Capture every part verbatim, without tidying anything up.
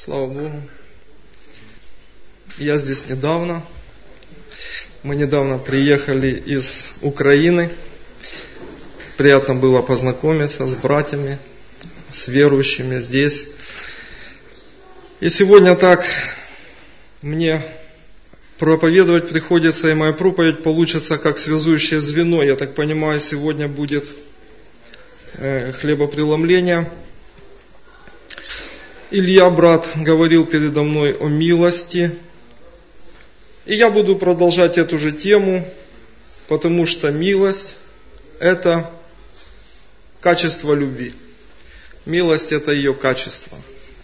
Слава Богу. Я здесь недавно. Мы недавно приехали из Украины. Приятно было познакомиться с братьями, с верующими здесь. И сегодня так мне проповедовать приходится, и моя проповедь получится как связующее звено. Я так понимаю, сегодня будет э, хлебопреломление. Илья, брат, говорил передо мной о милости. И я буду продолжать эту же тему, потому что милость – это качество любви. Милость – это ее качество.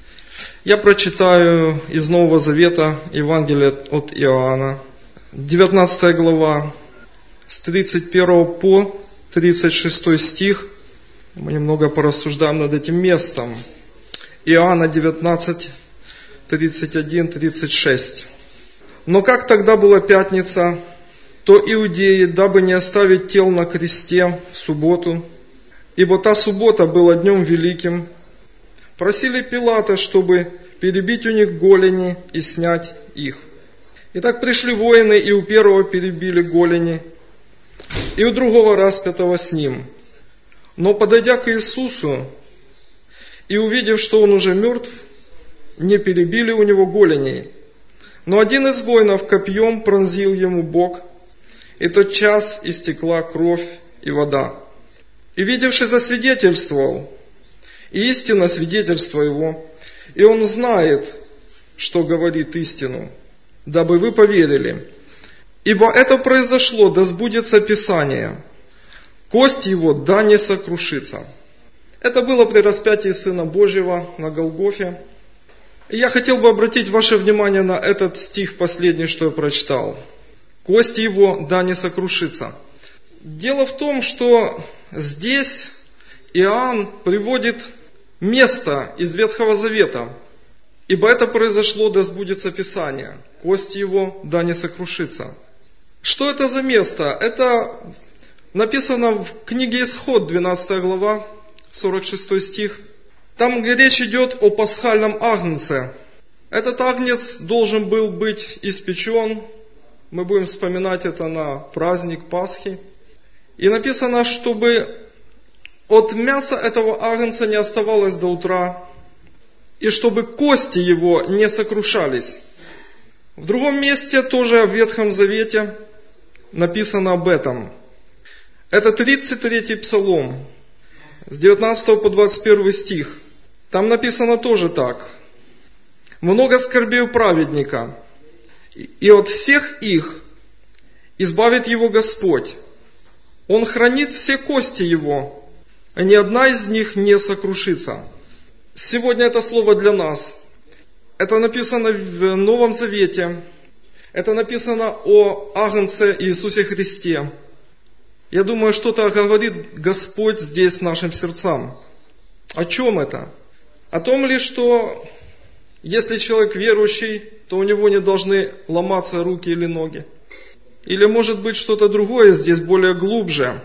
Я прочитаю из Нового Завета Евангелие от Иоанна, девятнадцатая глава, с тридцать первого по тридцать шестой стих. Мы немного порассуждаем над этим местом. Иоанна девятнадцать, тридцать один, тридцать шесть. «Но как тогда была пятница, то иудеи, дабы не оставить тел на кресте в субботу, ибо та суббота была днем великим, просили Пилата, чтобы перебить у них голени и снять их. Итак, пришли воины, и у первого перебили голени, и у другого распятого с ним. Но подойдя к Иисусу и увидев, что он уже мертв, не перебили у него голеней. Но один из воинов копьем пронзил ему бок, и тотчас истекла кровь и вода. И видевший засвидетельствовал, и истинно свидетельство его, и он знает, что говорит истину, дабы вы поверили. Ибо это произошло, да сбудется Писание, кость его да не сокрушится». Это было при распятии Сына Божьего на Голгофе. И я хотел бы обратить ваше внимание на этот стих последний, что я прочитал. «Кость его да не сокрушится». Дело в том, что здесь Иоанн приводит место из Ветхого Завета. «Ибо это произошло, да сбудется Писание, кость его да не сокрушится». Что это за место? Это написано в книге Исход, двенадцатая глава, сорок шестой стих. Там, где речь идет о пасхальном агнце. Этот агнец должен был быть испечен. Мы будем вспоминать это на праздник Пасхи. И написано, чтобы от мяса этого агнца не оставалось до утра, и чтобы кости его не сокрушались. В другом месте, тоже в Ветхом Завете, написано об этом. Это тридцать третий Псалом, с девятнадцатого по двадцать первый стих. Там написано тоже так. «Много скорбей у праведника, и от всех их избавит его Господь. Он хранит все кости его, и ни одна из них не сокрушится». Сегодня это слово для нас. Это написано в Новом Завете. Это написано о агнце Иисусе Христе. Я думаю, что-то говорит Господь здесь нашим сердцам. О чем это? О том ли, что если человек верующий, то у него не должны ломаться руки или ноги? Или может быть что-то другое здесь, более глубже?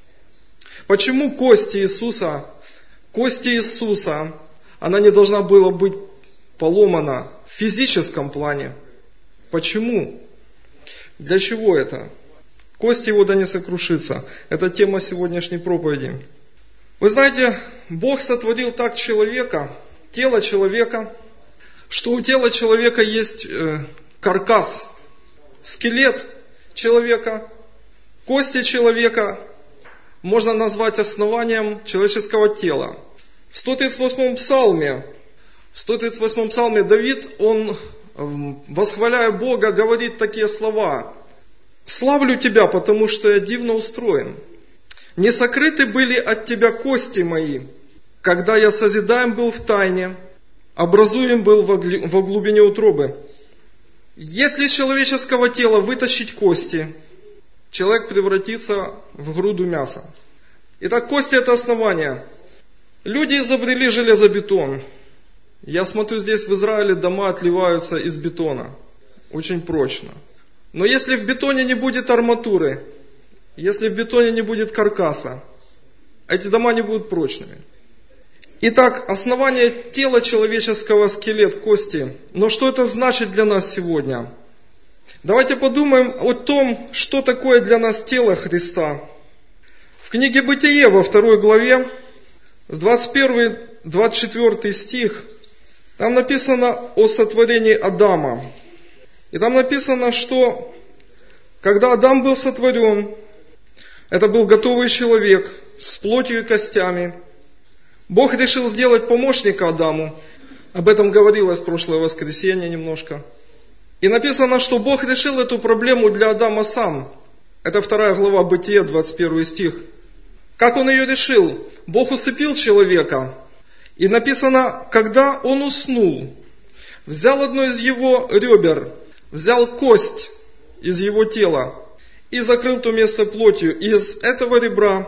Почему кости Иисуса, кости Иисуса, она не должна была быть поломана в физическом плане? Почему? Для чего это? Кость его да не сокрушится. Это тема сегодняшней проповеди. Вы знаете, Бог сотворил так человека, тело человека, что у тела человека есть э, каркас, скелет человека, кости человека можно назвать основанием человеческого тела. В сто тридцать восьмом псалме, в сто тридцать восьмом псалме Давид, он, восхваляя Бога, говорит такие слова: «Славлю Тебя, потому что я дивно устроен. Не сокрыты были от Тебя кости мои, когда я созидаем был в тайне, образуем был во глубине утробы». Если из человеческого тела вытащить кости, человек превратится в груду мяса. Итак, кости – это основание. Люди изобрели железобетон. Я смотрю, здесь в Израиле дома отливаются из бетона. Очень прочно. Но если в бетоне не будет арматуры, если в бетоне не будет каркаса, эти дома не будут прочными. Итак, основание тела человеческого — скелет, кости. Но что это значит для нас сегодня? Давайте подумаем о том, что такое для нас тело Христа. В книге Бытие во второй главе, с двадцать первого по двадцать четвёртый стих, там написано о сотворении Адама. И там написано, что когда Адам был сотворен, это был готовый человек с плотью и костями. Бог решил сделать помощника Адаму. Об этом говорилось в прошлое воскресенье немножко. И написано, что Бог решил эту проблему для Адама сам. Это вторая глава Бытия, двадцать первый стих. Как он ее решил? Бог усыпил человека. И написано, когда он уснул, взял одно из его ребер, взял кость из его тела и закрыл то место плотью. И из этого ребра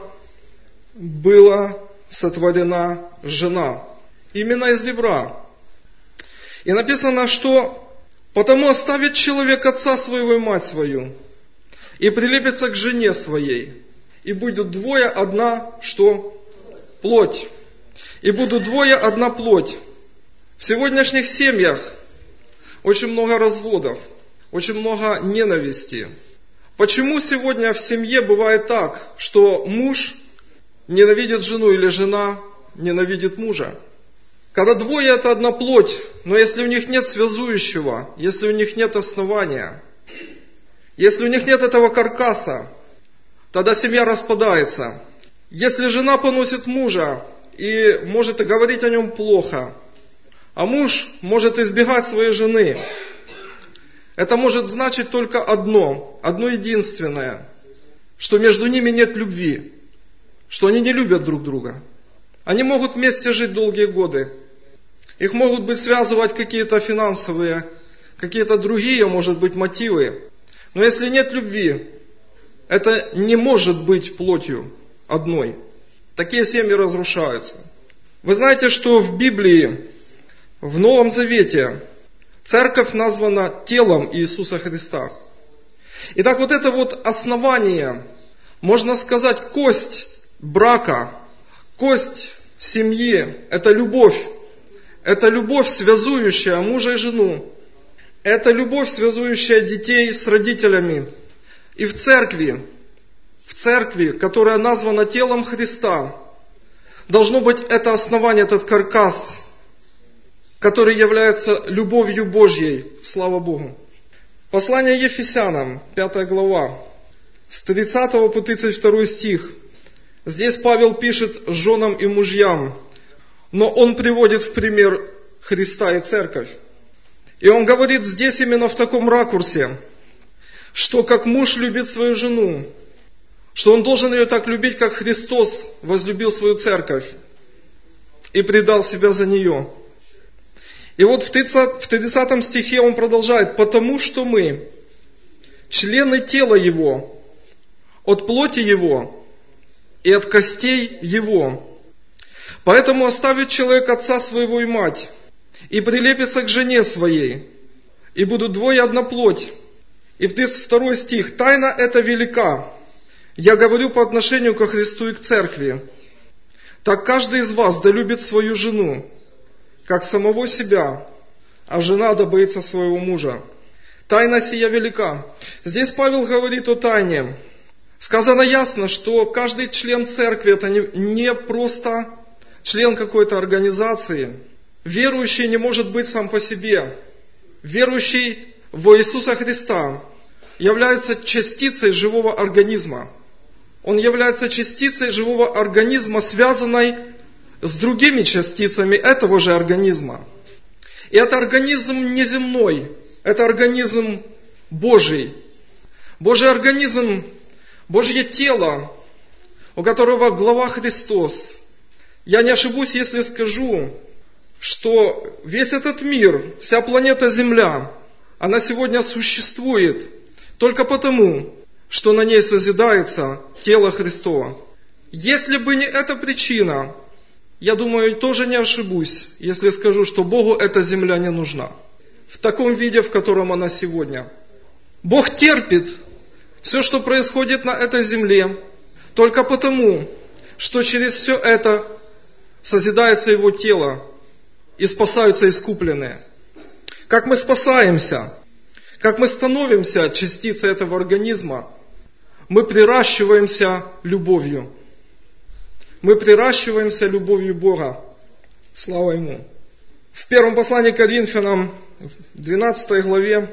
была сотворена жена. Именно из ребра. И написано, что потому оставит человек отца своего и мать свою, и прилепится к жене своей, и будет двое одна, что? Плоть. И будут двое одна плоть. В сегодняшних семьях очень много разводов, очень много ненависти. Почему сегодня в семье бывает так, что муж ненавидит жену или жена ненавидит мужа? Когда двое это одна плоть, но если у них нет связующего, если у них нет основания, если у них нет этого каркаса, тогда семья распадается. Если жена поносит мужа и может говорить о нем плохо, а муж может избегать своей жены, это может значить только одно, одно единственное, что между ними нет любви, что они не любят друг друга. Они могут вместе жить долгие годы. Их могут быть связывать какие-то финансовые, какие-то другие, может быть, мотивы. Но если нет любви, это не может быть плотью одной. Такие семьи разрушаются. Вы знаете, что в Библии, в Новом Завете, церковь названа телом Иисуса Христа. Итак, вот это вот основание, можно сказать, кость брака, кость семьи, это любовь. Это любовь, связующая мужа и жену. Это любовь, связующая детей с родителями. И в церкви, в церкви, которая названа телом Христа, должно быть это основание, этот каркас, который является любовью Божьей. Слава Богу. Послание Ефесянам, пятая глава, с тридцатого по тридцать второй стих. Здесь Павел пишет женам и мужьям, но он приводит в пример Христа и церковь. И он говорит здесь именно в таком ракурсе, что как муж любит свою жену, что он должен ее так любить, как Христос возлюбил свою церковь и предал себя за нее. И вот в тридцатом стихе он продолжает: «Потому что мы, члены тела Его, от плоти Его и от костей Его. Поэтому оставит человек отца своего и мать, и прилепится к жене своей, и будут двое одна плоть». И в тридцать второй стих: «Тайна эта велика, я говорю по отношению ко Христу и к церкви. Так каждый из вас да любит свою жену, как самого себя, а жена да боится своего мужа. Тайна сия велика». Здесь Павел говорит о тайне. Сказано ясно, что каждый член церкви это не просто член какой-то организации. Верующий не может быть сам по себе. Верующий в Иисуса Христа является частицей живого организма. Он является частицей живого организма, связанной с другими частицами этого же организма. И это организм не земной, это организм Божий. Божий организм, Божье тело, у которого глава Христос. Я не ошибусь, если скажу, что весь этот мир, вся планета Земля, она сегодня существует только потому, что на ней созидается тело Христово. Если бы не эта причина, я думаю, тоже не ошибусь, если скажу, что Богу эта земля не нужна. В таком виде, в котором она сегодня. Бог терпит все, что происходит на этой земле, только потому, что через все это созидается Его тело и спасаются искупленные. Как мы спасаемся, как мы становимся частицей этого организма, мы приращиваемся любовью. Мы приращиваемся любовью Бога. Слава Ему. В первом послании к Коринфянам, в двенадцатой главе,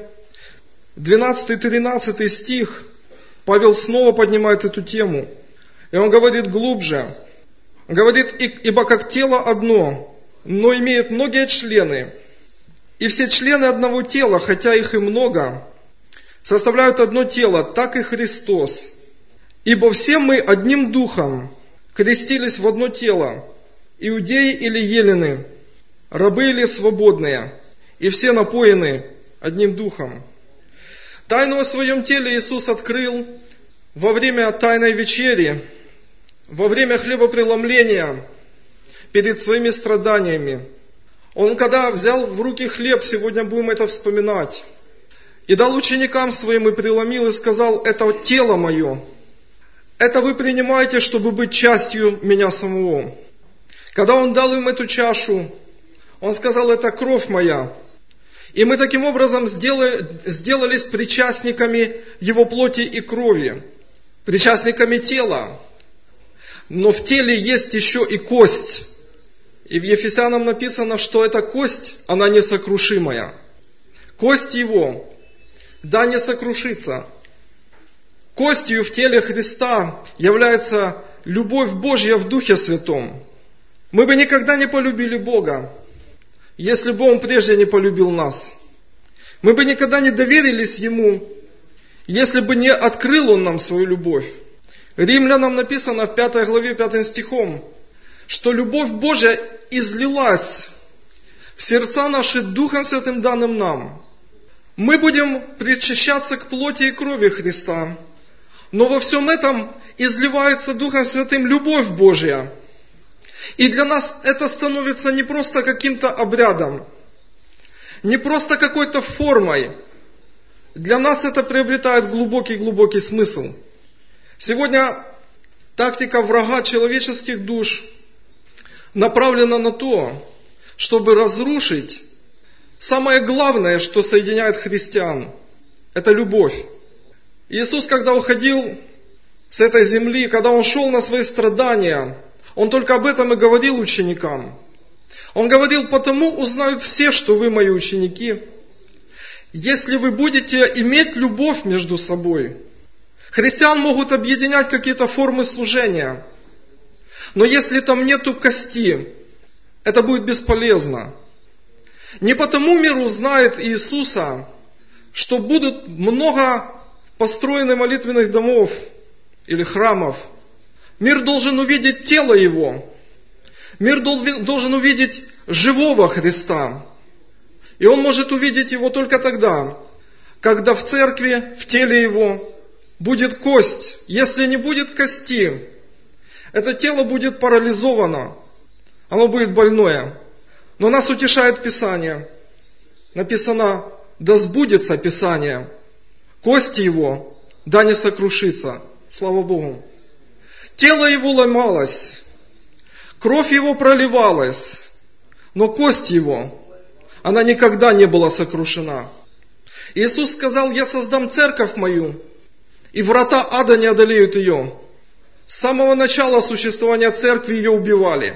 двенадцатый-тринадцатый стих, Павел снова поднимает эту тему. И он говорит глубже. Он говорит, ибо как тело одно, но имеет многие члены, и все члены одного тела, хотя их и много, составляют одно тело, так и Христос. Ибо все мы одним духом крестились в одно тело, иудеи или елены, рабы или свободные, и все напоены одним духом. Тайну о своем теле Иисус открыл во время Тайной вечери, во время хлебопреломления, перед своими страданиями. Он, когда взял в руки хлеб, сегодня будем это вспоминать, и дал ученикам своим, и преломил, и сказал, это тело мое. Это вы принимаете, чтобы быть частью меня самого. Когда Он дал им эту чашу, Он сказал, это кровь моя. И мы таким образом сделали, сделались причастниками Его плоти и крови, причастниками тела. Но в теле есть еще и кость. И в Ефесянам написано, что эта кость, она несокрушимая. Кость Его, да, не сокрушится. Костью в теле Христа является любовь Божья в Духе Святом. Мы бы никогда не полюбили Бога, если бы Он прежде не полюбил нас. Мы бы никогда не доверились Ему, если бы не открыл Он нам свою любовь. Римлянам написано в пятой главе пятым стихом, что любовь Божья излилась в сердца наши Духом Святым данным нам. Мы будем причащаться к плоти и крови Христа, но во всем этом изливается Духом Святым любовь Божья. И для нас это становится не просто каким-то обрядом, не просто какой-то формой. Для нас это приобретает глубокий-глубокий смысл. Сегодня тактика врага человеческих душ направлена на то, чтобы разрушить самое главное, что соединяет христиан. Это любовь. Иисус, когда уходил с этой земли, когда Он шел на свои страдания, Он только об этом и говорил ученикам. Он говорил, потому узнают все, что вы мои ученики, если вы будете иметь любовь между собой. Христиан могут объединять какие-то формы служения, но если там нету кости, это будет бесполезно. Не потому мир узнает Иисуса, что будут много построены молитвенных домов или храмов. Мир должен увидеть тело Его. Мир должен увидеть живого Христа. И он может увидеть Его только тогда, когда в церкви, в теле Его будет кость. Если не будет кости, это тело будет парализовано. Оно будет больное. Но нас утешает Писание. Написано, да сбудется Писание. Кости Его, да не сокрушится. Слава Богу. Тело Его ломалось. Кровь Его проливалась. Но кость Его, она никогда не была сокрушена. Иисус сказал, я создам церковь мою, и врата ада не одолеют ее. С самого начала существования церкви ее убивали.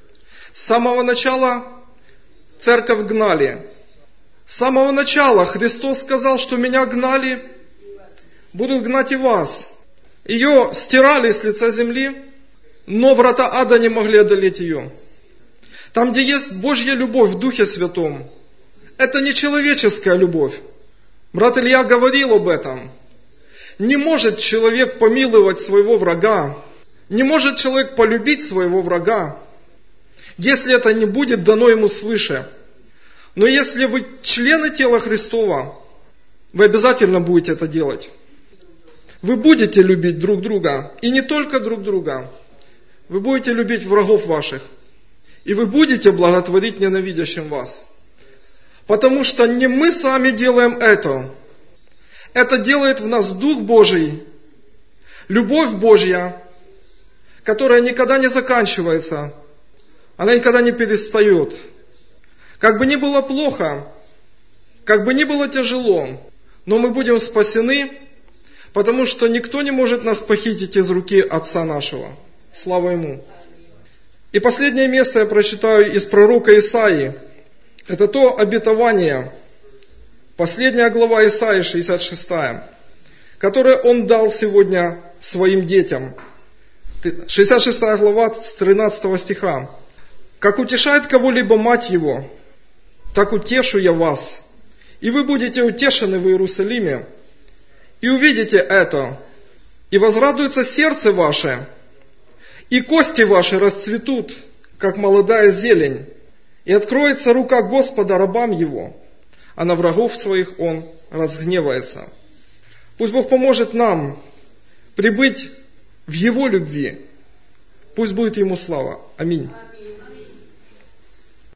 С самого начала церковь гнали. С самого начала Христос сказал, что меня гнали, будут гнать и вас. Ее стирали с лица земли, но врата ада не могли одолеть ее. Там, где есть Божья любовь в Духе Святом, это не человеческая любовь. Брат Илья говорил об этом. Не может человек помиловать своего врага, не может человек полюбить своего врага, если это не будет дано ему свыше. Но если вы члены тела Христова, вы обязательно будете это делать. Вы будете любить друг друга, и не только друг друга. Вы будете любить врагов ваших, и вы будете благотворить ненавидящим вас. Потому что не мы сами делаем это. Это делает в нас Дух Божий, любовь Божья, которая никогда не заканчивается. Она никогда не перестает. Как бы ни было плохо, как бы ни было тяжело, но мы будем спасены, потому что никто не может нас похитить из руки Отца нашего. Слава Ему. И последнее место я прочитаю из пророка Исаии. Это то обетование, последняя глава Исаии, шестьдесят шестая, которое Он дал сегодня своим детям. шестьдесят шестая глава с тринадцатого стиха. «Как утешает кого-либо мать его, так утешу я вас, и вы будете утешены в Иерусалиме, и увидите это, и возрадуется сердце ваше, и кости ваши расцветут, как молодая зелень, и откроется рука Господа рабам Его, а на врагов своих Он разгневается». Пусть Бог поможет нам прибыть в Его любви. Пусть будет Ему слава. Аминь.